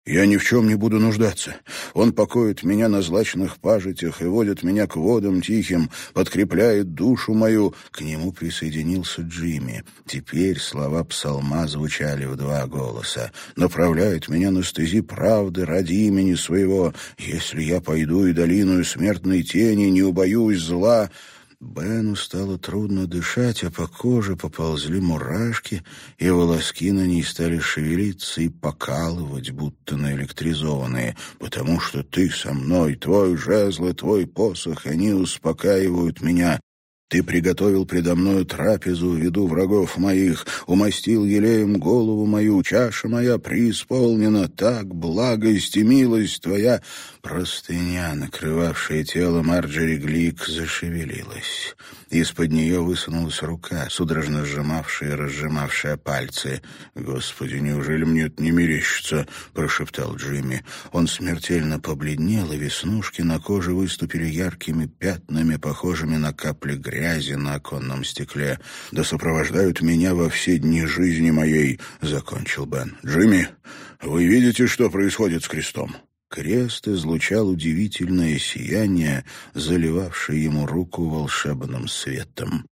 Я ни в чем не буду нуждаться. Он покоит меня на злачных пажитях и водит меня к водам тихим, подкрепляет душу мою». К нему присоединился Джимми. Теперь слова псалма звучали в два голоса. «Направляет меня на стези правды ради имени своего. Если я пойду и долиною смертной тени, не убоюсь зла». Бену стало трудно дышать, а по коже поползли мурашки, и волоски на ней стали шевелиться и покалывать, будто наэлектризованные. «Потому что ты со мной, твой жезл и твой посох, они успокаивают меня. Ты приготовил предо мною трапезу в виду врагов моих, умастил елеем голову мою, чаша моя преисполнена, так благость и милость твоя». Простыня, накрывавшая тело Марджери Глик, зашевелилась. Из-под нее высунулась рука, судорожно сжимавшая и разжимавшая пальцы. «Господи, неужели мне это не мерещится?» — прошептал Джимми. Он смертельно побледнел, и веснушки на коже выступили яркими пятнами, похожими на капли грязи на оконном стекле. «Да сопровождают меня во все дни жизни моей», — закончил Бен. «Джимми, вы видите, что происходит с крестом?» Крест излучал удивительное сияние, заливавшее ему руку волшебным светом.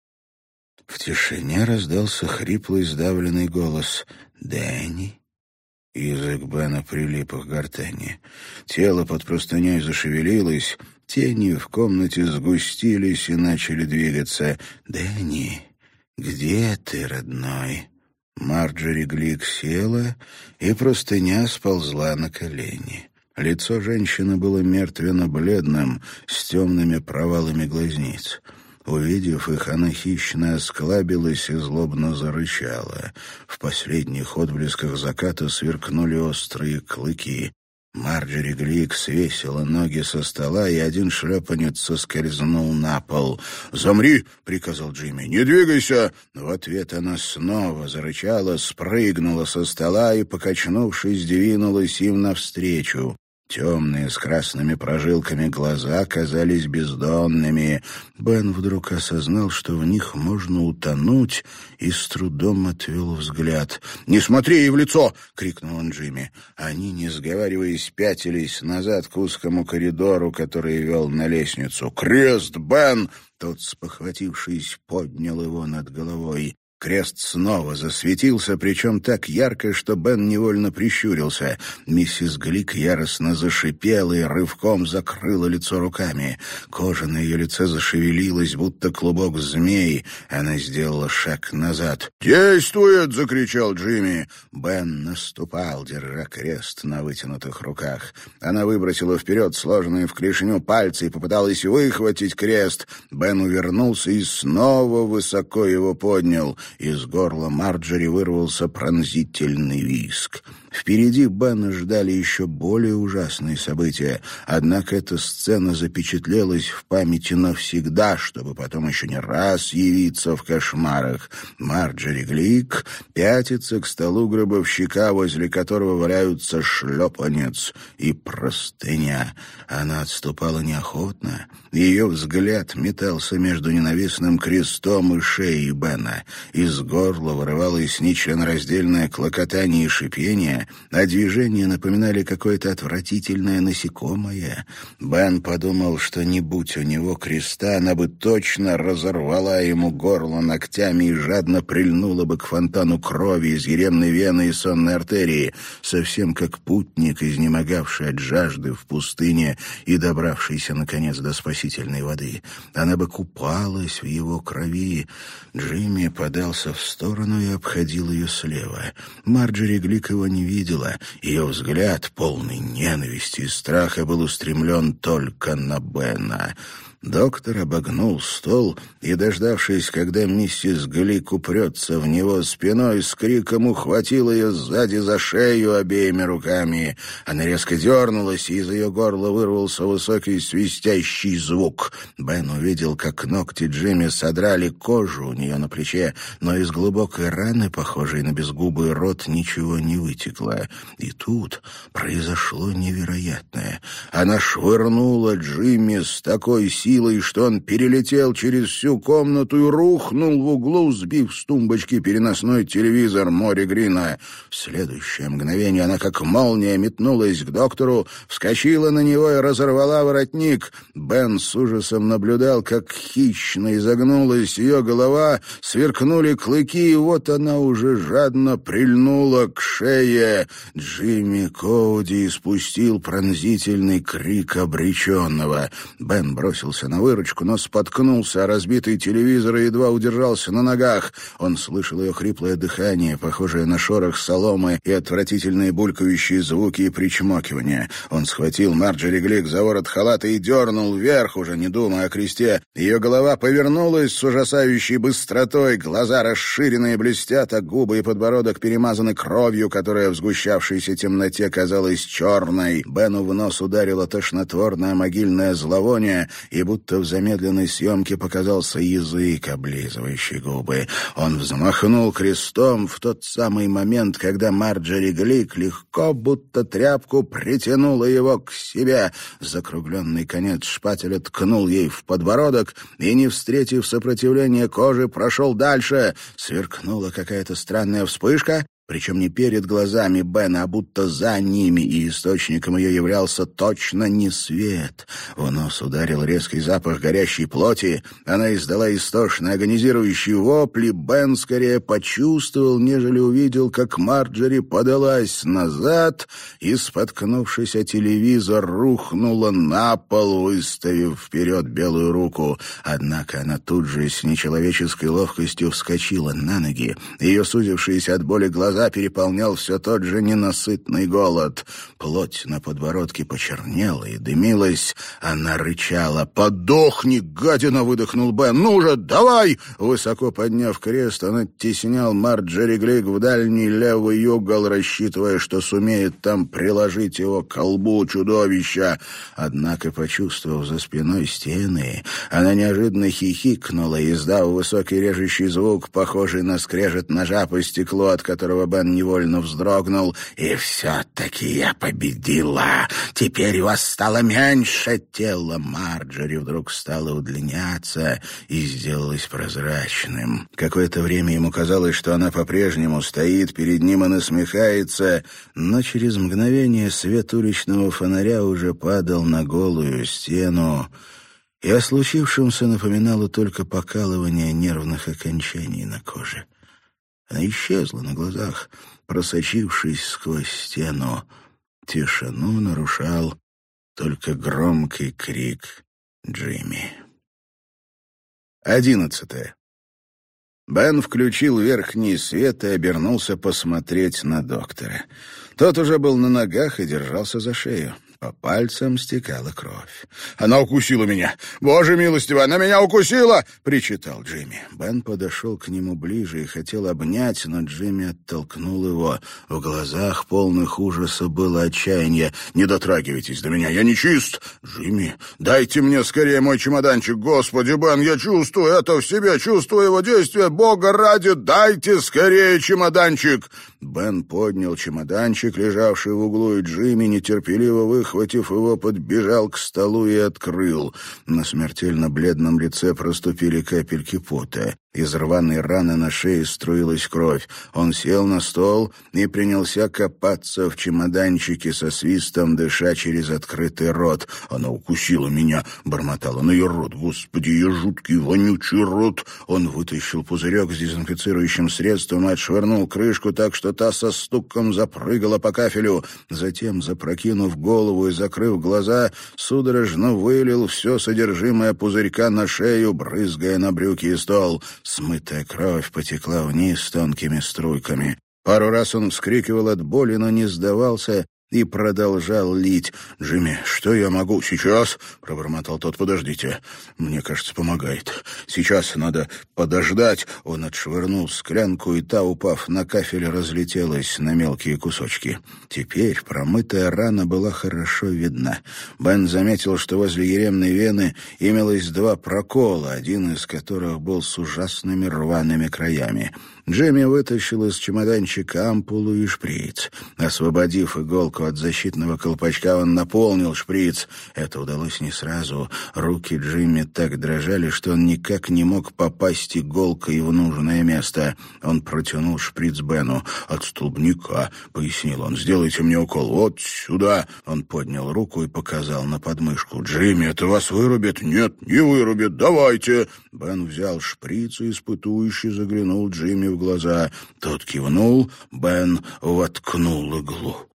В тишине раздался хриплый, сдавленный голос. «Дэнни?» Язык Бена прилип к гортани. Тело под простыней зашевелилось, тени в комнате сгустились и начали двигаться. «Дэнни, где ты, родной?» Марджери Глик села, и простыня сползла на колени. Лицо женщины было мертвенно-бледным, с темными провалами глазниц. Увидев их, она хищно осклабилась и злобно зарычала. В последних отблесках заката сверкнули острые клыки. Марджери Глик свесила ноги со стола, и один шлепанец соскользнул на пол. «Замри!» — приказал Джимми. «Не двигайся!» В ответ она снова зарычала, спрыгнула со стола и, покачнувшись, двинулась им навстречу. Темные с красными прожилками глаза казались бездонными. Бен вдруг осознал, что в них можно утонуть, и с трудом отвел взгляд. «Не смотри ей в лицо!» — крикнул он Джимми. Они, не сговариваясь, пятились назад к узкому коридору, который вел на лестницу. «Крест, Бен!» Тот, спохватившись, поднял его над головой. Крест снова засветился, причем так ярко, что Бен невольно прищурился. Миссис Глик яростно зашипела и рывком закрыла лицо руками. Кожа на ее лице зашевелилась, будто клубок змей. Она сделала шаг назад. «Действует!» — закричал Джимми. Бен наступал, держа крест на вытянутых руках. Она выбросила вперед сложенные в клешню пальцы и попыталась выхватить крест. Бен увернулся и снова высоко его поднял. Из горла Марджери вырвался пронзительный визг. Впереди Бена ждали еще более ужасные события, однако эта сцена запечатлелась в памяти навсегда, чтобы потом еще не раз явиться в кошмарах. Марджери Глик пятится к столу гробовщика, возле которого валяются шлепанец и простыня. Она отступала неохотно. Ее взгляд метался между ненавистным крестом и шеей Бена. Из горла вырывалось нечленораздельное клокотание и шипение, а движения напоминали какое-то отвратительное насекомое. Бен подумал, что не будь у него креста, она бы точно разорвала ему горло ногтями и жадно прильнула бы к фонтану крови из еремной вены и сонной артерии, совсем как путник, изнемогавший от жажды в пустыне и добравшийся, наконец, до спасительной воды. Она бы купалась в его крови. Джимми подался в сторону и обходил ее слева. Марджери Глик его не видела. Ее взгляд, полный ненависти и страха, был устремлен только на Бена. Доктор обогнул стол и, дождавшись, когда миссис Глик упрется в него спиной, с криком ухватил ее сзади за шею обеими руками. Она резко дернулась, и из ее горла вырвался высокий свистящий звук. Бен увидел, как ногти Джимми содрали кожу у нее на плече, но из глубокой раны, похожей на безгубый рот, ничего не вытекло. И тут произошло невероятное. Она швырнула Джимми с такой силой, что он перелетел через всю комнату и рухнул в углу, сбив с тумбочки переносной телевизор Мори Грина. В следующее мгновение она как молния метнулась к доктору, вскочила на него и разорвала воротник. Бен с ужасом наблюдал, как хищно изогнулась ее голова, сверкнули клыки, и вот она уже жадно прильнула к шее. Джимми Коуди испустил пронзительный крик обреченного. Бен бросился на выручку, но споткнулся о разбитый телевизор и едва удержался на ногах. Он слышал ее хриплое дыхание, похожее на шорох соломы, и отвратительные булькающие звуки и причмокивания. Он схватил Марджери Глик за ворот халата и дернул вверх, уже не думая о кресте. Ее голова повернулась с ужасающей быстротой, глаза расширенные блестят, а губы и подбородок перемазаны кровью, которая в сгущавшейся темноте казалась черной. Бену в нос ударило тошнотворное могильное зловоние, и будто в замедленной съемке показался язык, облизывающий губы. Он взмахнул крестом в тот самый момент, когда Марджери Глик легко, будто тряпку, притянула его к себе. Закругленный конец шпателя ткнул ей в подбородок и, не встретив сопротивления кожи, прошел дальше. Сверкнула какая-то странная вспышка, причем не перед глазами Бена, а будто за ними, и источником ее являлся точно не свет. В нос ударил резкий запах горящей плоти, она издала истошный агонизирующий вопль, и Бен скорее почувствовал, нежели увидел, как Марджери подалась назад и, споткнувшись о телевизор, рухнула на пол, выставив вперед белую руку. Однако она тут же с нечеловеческой ловкостью вскочила на ноги. Ее сузившиеся от боли глаза переполнял все тот же ненасытный голод. Плоть на подбородке почернела и дымилась. Она рычала. «Подохни, гадина!» — выдохнул Бен. «Ну же, давай!» Высоко подняв крест, он оттеснял Марджери Глик в дальний левый угол, рассчитывая, что сумеет там приложить его к колбу чудовища. Однако, почувствовав за спиной стены, она неожиданно хихикнула, издав высокий режущий звук, похожий на скрежет ножа по стеклу, от которого Бен невольно вздрогнул. «И все-таки я победила! Теперь у вас стало меньше!» Тело Марджери вдруг стало удлиняться и сделалось прозрачным. Какое-то время ему казалось, что она по-прежнему стоит перед ним и насмехается, но через мгновение свет уличного фонаря уже падал на голую стену, и о случившемся напоминало только покалывание нервных окончаний на коже. Она исчезла на глазах, просочившись сквозь стену. Тишину нарушал только громкий крик Джимми. 11. Бен включил верхний свет и обернулся посмотреть на доктора. Тот уже был на ногах и держался за шею. По пальцам стекала кровь. «Она укусила меня! Боже милостивый, она меня укусила!» — причитал Джимми. Бен подошел к нему ближе и хотел обнять, но Джимми оттолкнул его. В глазах, полных ужаса, было отчаяние. «Не дотрагивайтесь до меня, я не чист!» «Джимми, дайте мне скорее мой чемоданчик! Господи, Бен, я чувствую это в себе, чувствую его действие! Бога ради, дайте скорее чемоданчик!» Бен поднял чемоданчик, лежавший в углу, и Джимми, нетерпеливо выхватив его, подбежал к столу и открыл. На смертельно бледном лице проступили капельки пота. Из рваной раны на шее струилась кровь. Он сел на стол и принялся копаться в чемоданчике, со свистом дыша через открытый рот. «Она укусила меня», — бормотал он. «Ее рот, господи, ее жуткий вонючий рот». Он вытащил пузырек с дезинфицирующим средством и отшвырнул крышку так, что та со стуком запрыгала по кафелю. Затем, запрокинув голову и закрыв глаза, судорожно вылил все содержимое пузырька на шею, брызгая на брюки и стол. Смытая кровь потекла вниз тонкими струйками. Пару раз он вскрикивал от боли, но не сдавался и продолжал лить. «Джимми, что я могу?» «Сейчас», — пробормотал тот, — «подождите. Мне кажется, помогает. Сейчас надо подождать». Он отшвырнул склянку, и та, упав на кафель, разлетелась на мелкие кусочки. Теперь промытая рана была хорошо видна. Бен заметил, что возле еремной вены имелось 2 прокола, один из которых был с ужасными рваными краями. Джимми вытащил из чемоданчика ампулу и шприц. Освободив иголку стенку от защитного колпачка, он наполнил шприц. Это удалось не сразу. Руки Джимми так дрожали, что он никак не мог попасть иголкой в нужное место. Он протянул шприц Бену. «От столбняка», — пояснил он. «Сделайте мне укол. Вот сюда». Он поднял руку и показал на подмышку. «Джимми, это вас вырубит?» «Нет, не вырубит. Давайте». Бен взял шприц и испытующе заглянул Джимми в глаза. Тот кивнул. Бен воткнул иглу.